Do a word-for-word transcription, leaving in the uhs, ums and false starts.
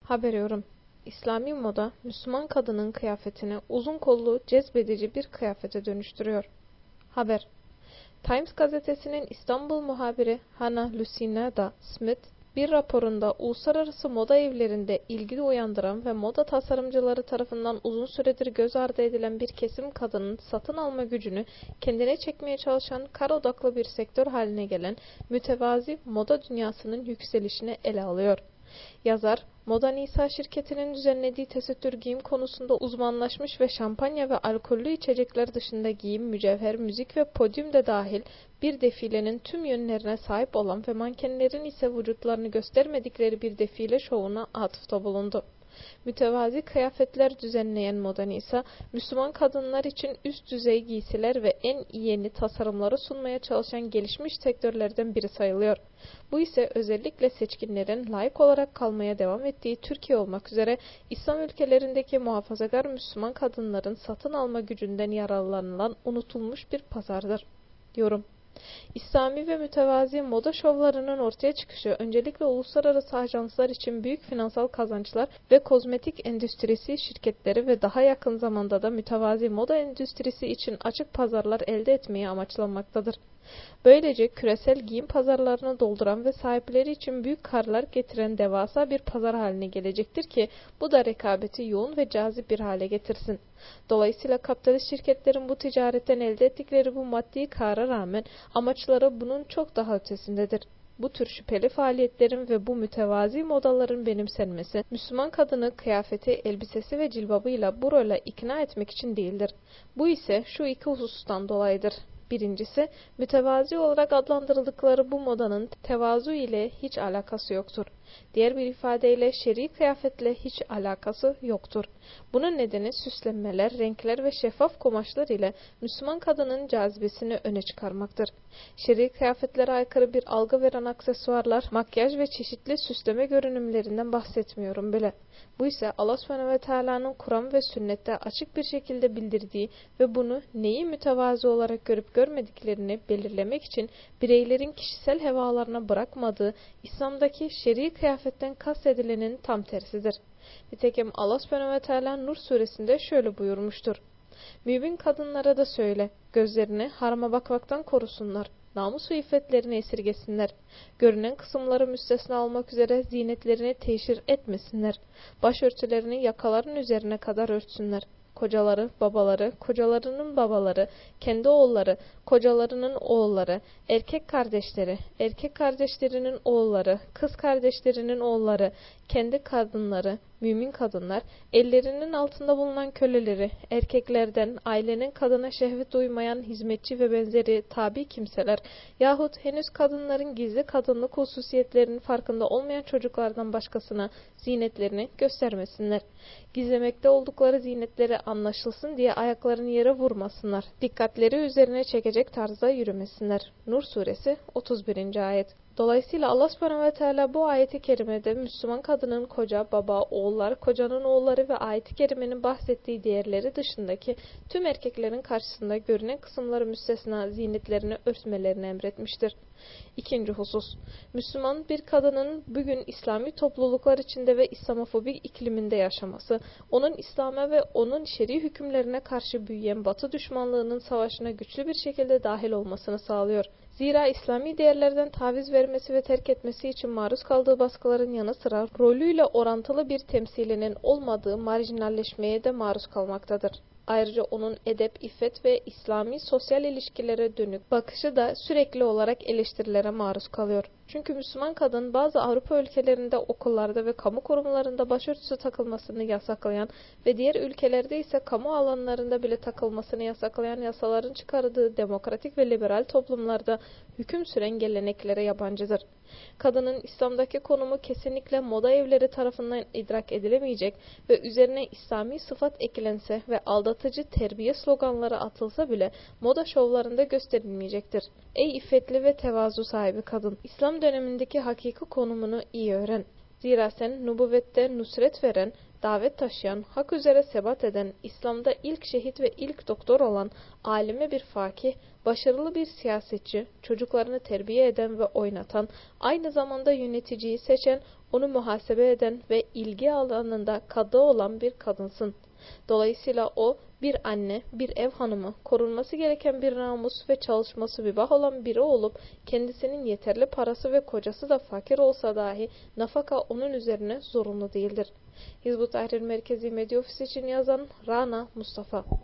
Haber yorum. İslami moda, Müslüman kadının kıyafetini uzun kollu, cezbedici bir kıyafete dönüştürüyor. Haber. Times gazetesinin İstanbul muhabiri Hannah Lucinda Smith, bir raporunda uluslararası moda evlerinde ilgi uyandıran ve moda tasarımcıları tarafından uzun süredir göz ardı edilen bir kesim kadının satın alma gücünü kendine çekmeye çalışan kar odaklı bir sektör haline gelen mütevazi moda dünyasının yükselişini ele alıyor. Yazar, Moda Nisa şirketinin düzenlediği tesettür giyim konusunda uzmanlaşmış ve şampanya ve alkollü içecekler dışında giyim, mücevher, müzik ve podyum da dahil bir defilenin tüm yönlerine sahip olan ve mankenlerin ise vücutlarını göstermedikleri bir defile şovuna atıfta bulundu. Mütevazi kıyafetler düzenleyen Moda Nisa, Müslüman kadınlar için üst düzey giysiler ve en yeni tasarımları sunmaya çalışan gelişmiş sektörlerden biri sayılıyor. Bu ise özellikle seçkinlerin layık olarak kalmaya devam ettiği Türkiye olmak üzere İslam ülkelerindeki muhafazakar Müslüman kadınların satın alma gücünden yararlanılan unutulmuş bir pazardır. Yorum. İslami ve mütevazi moda şovlarının ortaya çıkışı öncelikle uluslararası ajanslar için büyük finansal kazançlar ve kozmetik endüstrisi şirketleri ve daha yakın zamanda da mütevazi moda endüstrisi için açık pazarlar elde etmeyi amaçlanmaktadır. Böylece küresel giyim pazarlarını dolduran ve sahipleri için büyük karlar getiren devasa bir pazar haline gelecektir ki bu da rekabeti yoğun ve cazip bir hale getirsin. Dolayısıyla kapitalist şirketlerin bu ticaretten elde ettikleri bu maddi kâra rağmen amaçları bunun çok daha ötesindedir. Bu tür şüpheli faaliyetlerin ve bu mütevazi modaların benimsenmesi, Müslüman kadını kıyafeti, elbisesi ve cilbabıyla bu role ikna etmek için değildir. Bu ise şu iki husustan dolayıdır. Birincisi, mütevazi olarak adlandırıldıkları bu modanın tevazu ile hiç alakası yoktur. Diğer bir ifadeyle şer'i kıyafetle hiç alakası yoktur. Bunun nedeni süslenmeler, renkler ve şeffaf kumaşlar ile Müslüman kadının cazibesini öne çıkarmaktır. Şer'i kıyafetlere aykırı bir algı veren aksesuarlar, makyaj ve çeşitli süsleme görünümlerinden bahsetmiyorum bile. Bu ise Allah Subhanahu ve Teala'nın Kur'an ve sünnette açık bir şekilde bildirdiği ve bunu neyi mütevazı olarak görüp görmediklerini belirlemek için bireylerin kişisel hevalarına bırakmadığı İslam'daki şer'i kıyafetten kastedilenin tam tersidir. Nitekim Allah Subhanahu ve Teala Nur suresinde şöyle buyurmuştur. Mümin kadınlara da söyle, gözlerini harama bakmaktan korusunlar, namus ve iffetlerini esirgesinler, görünen kısımları müstesna olmak üzere zinetlerini teşhir etmesinler, başörtülerini yakaların üzerine kadar örtsünler. Kocaları, babaları, kocalarının babaları, kendi oğulları, kocalarının oğulları, erkek kardeşleri, erkek kardeşlerinin oğulları, kız kardeşlerinin oğulları, kendi kadınları, mümin kadınlar, ellerinin altında bulunan köleleri, erkeklerden, ailenin kadına şehvet duymayan hizmetçi ve benzeri tabi kimseler yahut henüz kadınların gizli kadınlık hususiyetlerinin farkında olmayan çocuklardan başkasına zinetlerini göstermesinler. Gizlemekte oldukları zinetleri anlaşılsın diye ayaklarını yere vurmasınlar. Dikkatleri üzerine çekecek tarzda yürümesinler. Nur suresi otuz birinci ayet. Dolayısıyla Allah Subhanahu ve Teala bu ayeti kerimede Müslüman kadının koca, baba, oğullar, kocanın oğulları ve ayeti kerimenin bahsettiği diğerleri dışındaki tüm erkeklerin karşısında görünen kısımları müstesna zinetlerini örtmelerini emretmiştir. İkinci husus, Müslüman bir kadının bugün İslami topluluklar içinde ve İslamofobik ikliminde yaşaması, onun İslam'a ve onun şer'i hükümlerine karşı büyüyen Batı düşmanlığının savaşına güçlü bir şekilde dahil olmasını sağlıyor. Zira İslami değerlerden taviz vermesi ve terk etmesi için maruz kaldığı baskıların yanı sıra rolüyle orantılı bir temsilinin olmadığı marjinalleşmeye de maruz kalmaktadır. Ayrıca onun edep, iffet ve İslami sosyal ilişkilere dönük bakışı da sürekli olarak eleştirilere maruz kalıyor. Çünkü Müslüman kadın bazı Avrupa ülkelerinde okullarda ve kamu kurumlarında başörtüsü takılmasını yasaklayan ve diğer ülkelerde ise kamu alanlarında bile takılmasını yasaklayan yasaların çıkardığı demokratik ve liberal toplumlarda hüküm süren geleneklere yabancıdır. Kadının İslam'daki konumu kesinlikle moda evleri tarafından idrak edilemeyecek ve üzerine İslami sıfat eklense ve aldatıcı terbiye sloganları atılsa bile moda şovlarında gösterilmeyecektir. Ey iffetli ve tevazu sahibi kadın! İslam dönemindeki hakiki konumunu iyi öğren. Zira sen nübüvvette nusret veren, davet taşıyan, hak üzere sebat eden, İslam'da ilk şehit ve ilk doktor olan, alime bir fakih, başarılı bir siyasetçi, çocuklarını terbiye eden ve oynatan, aynı zamanda yöneticiyi seçen, onu muhasebe eden ve ilgi alanında kadı olan bir kadınsın. Dolayısıyla o bir anne, bir ev hanımı, korunması gereken bir namus ve çalışması mübah olan biri olup kendisinin yeterli parası ve kocası da fakir olsa dahi nafaka onun üzerine zorunlu değildir. Hizb-ut Tahrir Merkezi Medya Ofisi için yazan Rana Mustafa.